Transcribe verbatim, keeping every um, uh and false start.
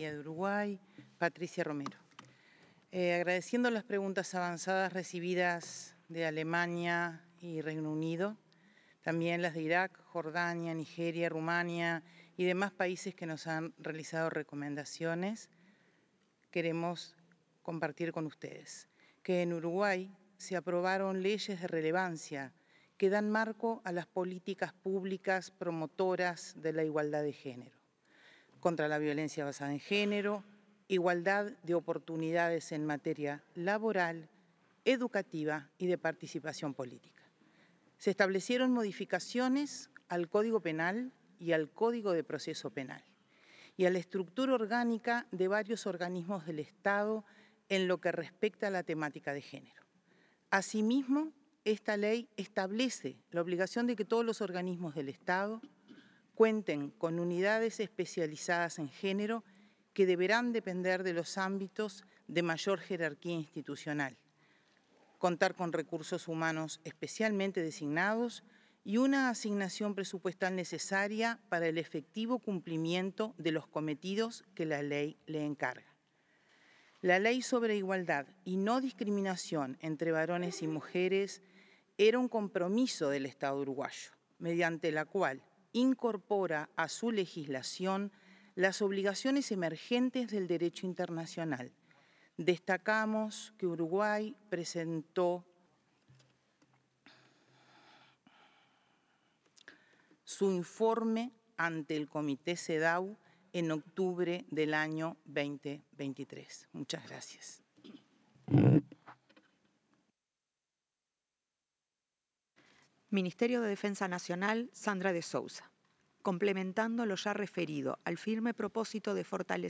Parlamentaria de Uruguay, Patricia Romero. Eh, agradeciendo las preguntas avanzadas recibidas de Alemania y Reino Unido, también las de Irak, Jordania, Nigeria, Rumania y demás países que nos han realizado recomendaciones, queremos compartir con ustedes que en Uruguay se aprobaron leyes de relevancia que dan marco a las políticas públicas promotoras de la igualdad de género, contra la violencia basada en género, igualdad de oportunidades en materia laboral, educativa y de participación política. Se establecieron modificaciones al Código Penal y al Código de Proceso Penal y a la estructura orgánica de varios organismos del Estado en lo que respecta a la temática de género. Asimismo, esta ley establece la obligación de que todos los organismos del Estado cuenten con unidades especializadas en género que deberán depender de los ámbitos de mayor jerarquía institucional, contar con recursos humanos especialmente designados y una asignación presupuestal necesaria para el efectivo cumplimiento de los cometidos que la ley le encarga. La Ley sobre Igualdad y No Discriminación entre Varones y Mujeres era un compromiso del Estado uruguayo, mediante la cual incorpora a su legislación las obligaciones emergentes del derecho internacional. Destacamos que Uruguay presentó su informe ante el Comité CEDAW en octubre del año veinte veintitrés. Muchas gracias. Ministerio de Defensa Nacional, Sandra de Sousa. Complementando lo ya referido al firme propósito de fortalecer